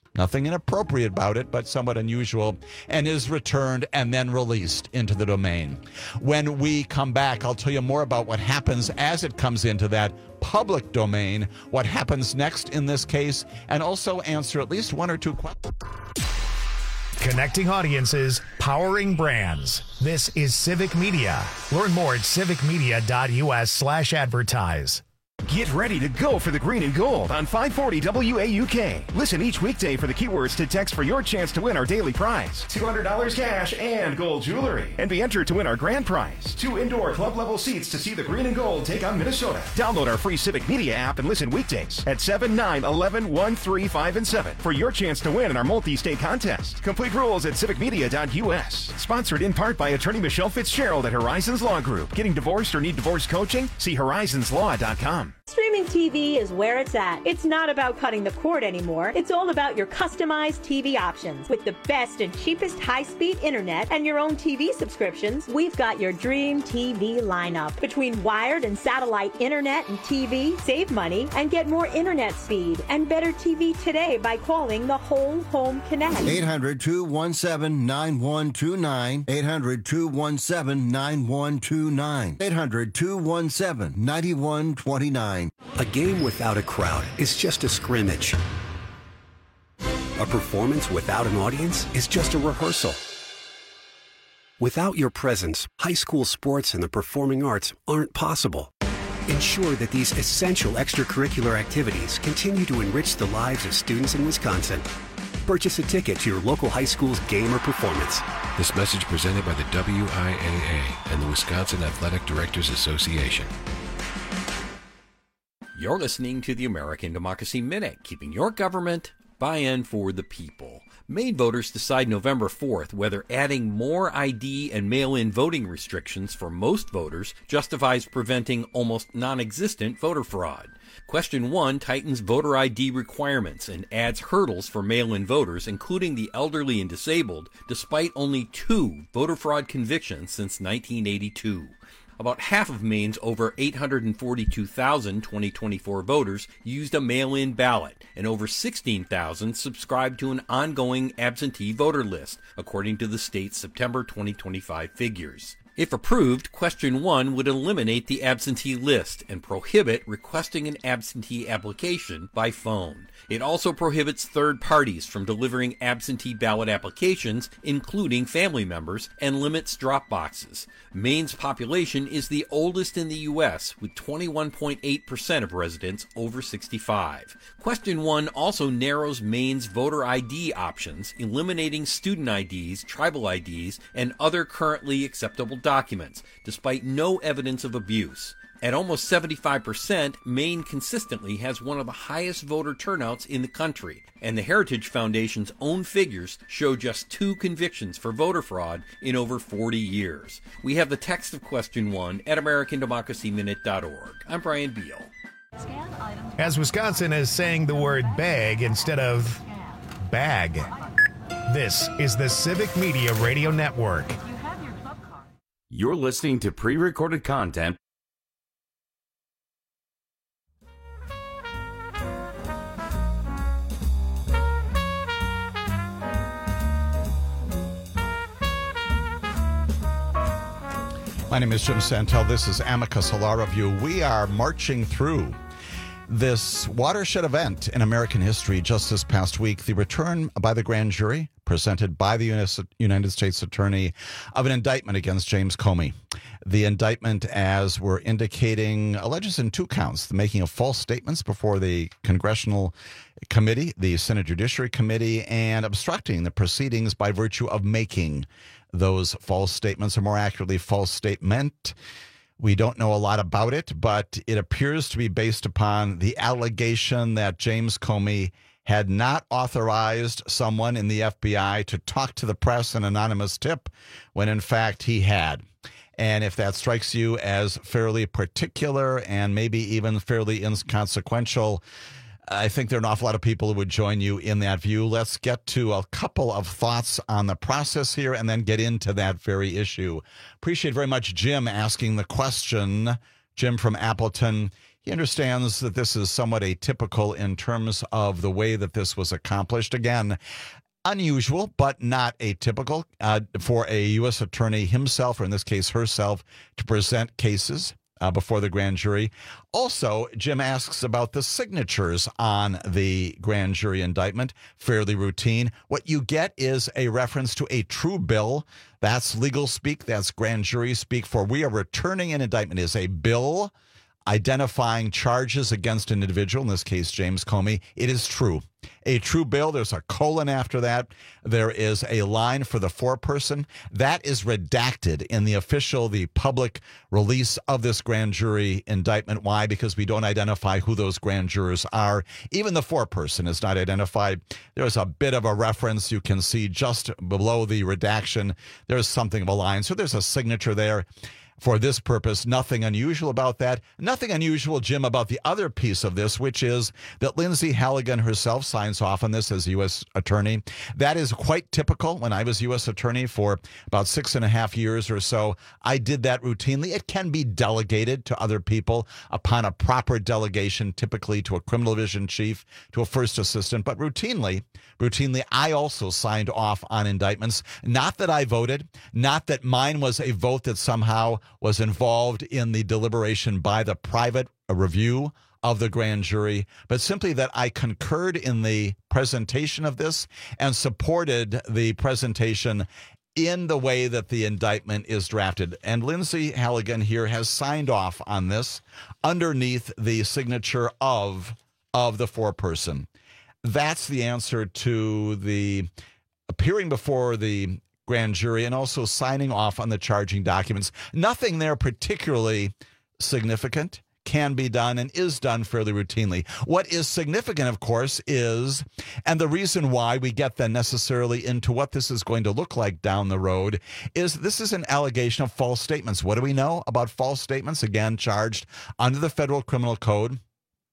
Nothing inappropriate about it, but somewhat unusual, and is returned and then released into the domain. When we come back, I'll tell you more about what happens as it comes into that public domain, what happens next in this case, and also answer at least one or two questions. Connecting audiences, powering brands. This is Civic Media. Learn more at civicmedia.us slash advertise. Get ready to go for the green and gold on five forty W A U K. Listen each weekday for the keywords to text for your chance to win our daily prize, two hundred dollars cash and gold jewelry. And be entered to win our grand prize, two indoor club-level seats to see the green and gold take on Minnesota. Download our free Civic Media app and listen weekdays at seven, nine, eleven, one, three, five, and seven for your chance to win in our multi-state contest. Complete rules at civic media dot U S. Sponsored in part by attorney Michelle Fitzgerald at Horizons Law Group. Getting divorced or need divorce coaching? See horizons law dot com. Streaming T V is where it's at. It's not about cutting the cord anymore. It's all about your customized T V options. With the best and cheapest high-speed internet and your own T V subscriptions, we've got your dream T V lineup. Between wired and satellite internet and T V, save money and get more internet speed and better T V today by calling the Whole Home Connect. eight hundred, two one seven, nine one two nine. eight hundred, two one seven, nine one two nine. eight hundred, two one seven, nine one two nine. A game without a crowd is just a scrimmage. A performance without an audience is just a rehearsal. Without your presence, high school sports and the performing arts aren't possible. Ensure that these essential extracurricular activities continue to enrich the lives of students in Wisconsin. Purchase a ticket to your local high school's game or performance. This message presented by the W I A A and the Wisconsin Athletic Directors Association. You're listening to the American Democracy Minute, keeping your government by-in for the people. Maine voters decide November fourth whether adding more I D and mail-in voting restrictions for most voters justifies preventing almost non-existent voter fraud. Question one tightens voter I D requirements and adds hurdles for mail-in voters, including the elderly and disabled, despite only two voter fraud convictions since nineteen eighty-two. About half of Maine's over eight hundred forty-two thousand twenty twenty-four voters used a mail-in ballot, and over sixteen thousand subscribed to an ongoing absentee voter list, according to the state's September twenty twenty-five figures. If approved, Question one would eliminate the absentee list and prohibit requesting an absentee application by phone. It also prohibits third parties from delivering absentee ballot applications, including family members, and limits drop boxes. Maine's population is the oldest in the U S, with twenty-one point eight percent of residents over sixty-five. Question one also narrows Maine's voter I D options, eliminating student I Ds, tribal I Ds, and other currently acceptable documents, despite no evidence of abuse. At almost seventy-five percent, Maine consistently has one of the highest voter turnouts in the country, and the Heritage Foundation's own figures show just two convictions for voter fraud in over forty years. We have the text of Question one at american democracy minute dot org. I'm Brian Beal. As Wisconsin is saying the word bag instead of bag. This is the Civic Media Radio Network. You're listening to pre-recorded content. My name is Jim Santel. This is Amicus Law Review. We are marching through this watershed event in American history just this past week, the return by the grand jury, presented by the United States Attorney, of an indictment against James Comey. The indictment, as we're indicating, alleges in two counts, the making of false statements before the Congressional Committee, the Senate Judiciary Committee, and obstructing the proceedings by virtue of making those false statements, or more accurately, false statement. We don't know a lot about it, but it appears to be based upon the allegation that James Comey had not authorized someone in the F B I to talk to the press, an anonymous tip, when in fact he had. And if that strikes you as fairly particular and maybe even fairly inconsequential, I think there are an awful lot of people who would join you in that view. Let's get to a couple of thoughts on the process here and then get into that very issue. Appreciate very much Jim asking the question. Jim from Appleton. He understands that this is somewhat atypical in terms of the way that this was accomplished. Again, unusual, but not atypical uh, for a U S attorney himself, or in this case herself, to present cases uh, before the grand jury. Also, Jim asks about the signatures on the grand jury indictment. Fairly routine. What you get is a reference to a true bill. That's legal speak. That's grand jury speak for we are returning an indictment. It is a bill identifying charges against an individual, in this case, James Comey. It is true. A true bill. There's a colon after that. There is a line for the foreperson. That is redacted in the official, the public release of this grand jury indictment. Why? Because we don't identify who those grand jurors are. Even the foreperson is not identified. There's a bit of a reference you can see just below the redaction. There's something of a line. So there's a signature there. For this purpose, nothing unusual about that. Nothing unusual, Jim, about the other piece of this, which is that Lindsay Halligan herself signs off on this as U S attorney. That is quite typical. When I was U S attorney for about six and a half years or so, I did that routinely. It can be delegated to other people upon a proper delegation, typically to a criminal division chief, to a first assistant. But routinely, routinely, I also signed off on indictments. Not that I voted, not that mine was a vote that somehow was involved in the deliberation by the private review of the grand jury, but simply that I concurred in the presentation of this and supported the presentation in the way that the indictment is drafted. And Lindsay Halligan here has signed off on this underneath the signature of, of the foreperson. That's the answer to the appearing before the grand jury and also signing off on the charging documents. Nothing there particularly significant. Can be done and is done fairly routinely. What is significant, of course, is, and the reason why we get then necessarily into what this is going to look like down the road, is this is an allegation of false statements. What do we know about false statements? Again, charged under the Federal Criminal Code.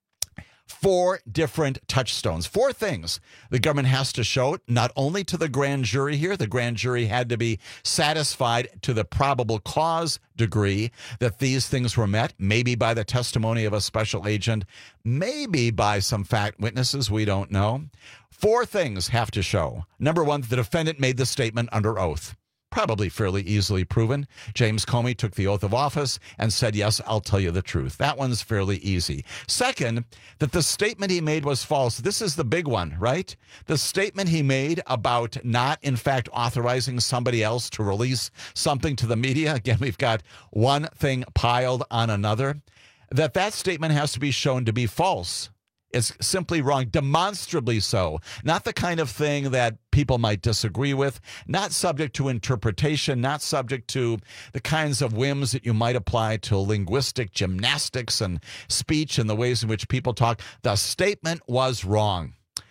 Four different touchstones, four things the government has to show, not only to the grand jury here. The grand jury had to be satisfied to the probable cause degree that these things were met, maybe by the testimony of a special agent, maybe by some fact witnesses, we don't know. Four things have to show. Number one, the defendant made the statement under oath. Probably fairly easily proven. James Comey took the oath of office and said, yes, I'll tell you the truth. That one's fairly easy. Second, that the statement he made was false. This is the big one, right? The statement he made about not, in fact, authorizing somebody else to release something to the media. Again, we've got one thing piled on another. That that statement has to be shown to be false. It's simply wrong, demonstrably so. Not the kind of thing that people might disagree with, not subject to interpretation, not subject to the kinds of whims that you might apply to linguistic gymnastics and speech and the ways in which people talk. The statement was wrong.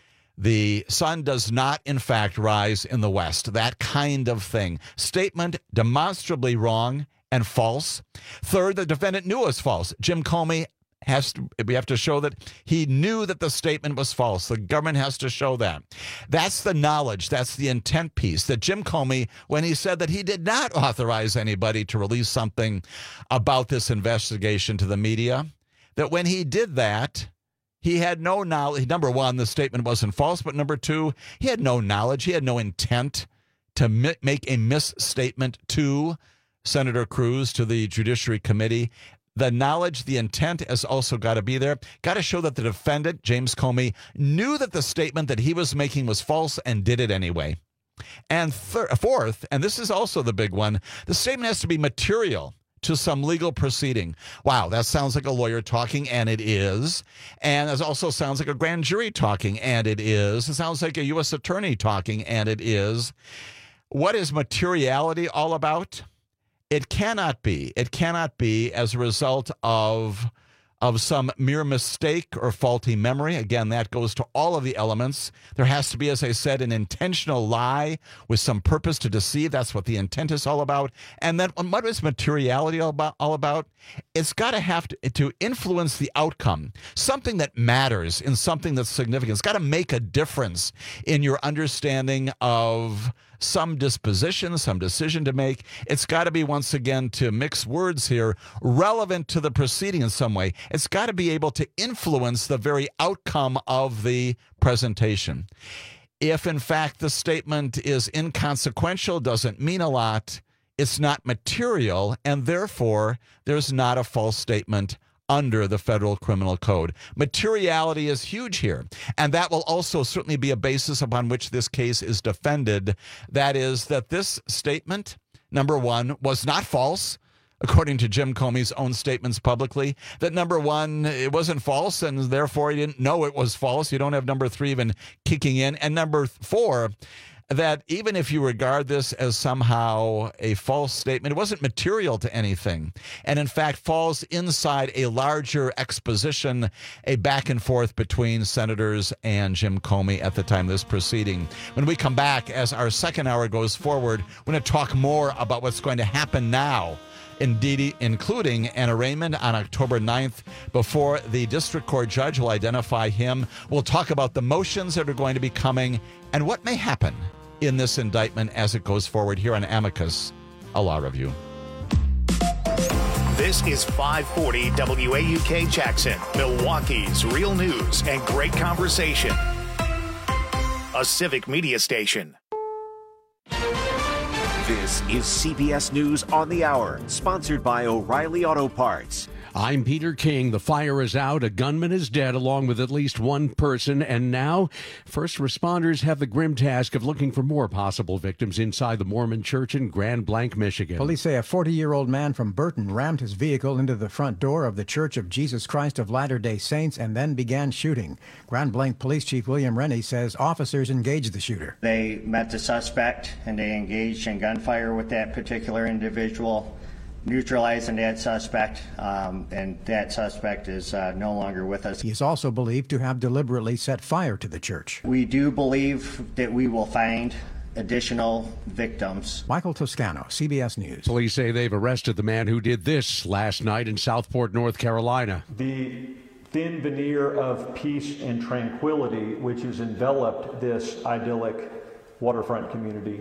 The sun does not, in fact, rise in the west. That kind of thing. Statement demonstrably wrong and false. Third, the defendant knew it was false. Jim Comey has to, we have to show that he knew that the statement was false. The government has to show that. That's the knowledge. That's the intent piece. That Jim Comey, when he said that he did not authorize anybody to release something about this investigation to the media, that when he did that, he had no knowledge. Number one, the statement wasn't false, but number two, he had no knowledge. He had no intent to mi- make a misstatement to Senator Cruz, to the Judiciary Committee. The knowledge, the intent has also got to be there. Got to show that the defendant, James Comey, knew that the statement that he was making was false and did it anyway. And thir- fourth, and this is also the big one, the statement has to be material to some legal proceeding. Wow, that sounds like a lawyer talking, and it is. And it also sounds like a grand jury talking, and it is. It sounds like a U S attorney talking, and it is. What is materiality all about? It cannot be. It cannot be as a result of, of some mere mistake or faulty memory. Again, that goes to all of the elements. There has to be, as I said, an intentional lie with some purpose to deceive. That's what the intent is all about. And then what is materiality all about? All about? It's got to have to, to influence the outcome. Something that matters in something that's significant. It's got to make a difference in your understanding of some disposition, some decision to make. It's got to be, once again, to mix words here, relevant to the proceeding in some way. It's got to be able to influence the very outcome of the presentation. If, in fact, the statement is inconsequential, doesn't mean a lot, it's not material, and therefore there's not a false statement under the Federal Criminal Code. Materiality is huge here, and that will also certainly be a basis upon which this case is defended. That is, that this statement, number one, was not false, according to Jim Comey's own statements publicly. That number one, it wasn't false, and therefore he didn't know it was false. You don't have number three even kicking in. And number four, that even if you regard this as somehow a false statement, it wasn't material to anything, and in fact falls inside a larger exposition, a back and forth between senators and Jim Comey at the time of this proceeding. When we come back, as our second hour goes forward, we're going to talk more about what's going to happen now, indeed, including an arraignment on October ninth before the district court judge will identify him. We'll talk about the motions that are going to be coming and what may happen in this indictment as it goes forward here on Amicus, a law review. This is five forty W A U K Jackson, Milwaukee's real news and great conversation. A civic media station. This is C B S News on the Hour, sponsored by O'Reilly Auto Parts. I'm Peter King. The fire is out. A gunman is dead, along with at least one person. And now, first responders have the grim task of looking for more possible victims inside the Mormon church in Grand Blanc, Michigan. Police say a forty-year-old man from Burton rammed his vehicle into the front door of the Church of Jesus Christ of Latter-day Saints and then began shooting. Grand Blanc Police Chief William Rennie says officers engaged the shooter. They met the suspect and they engaged in gunfire with that particular individual, neutralizing that suspect, um, and that suspect is uh, no longer with us. He is also believed to have deliberately set fire to the church. We do believe that we will find additional victims. Michael Toscano, C B S News. Police say they've arrested the man who did this last night in Southport, North Carolina. The thin veneer of peace and tranquility which has enveloped this idyllic waterfront community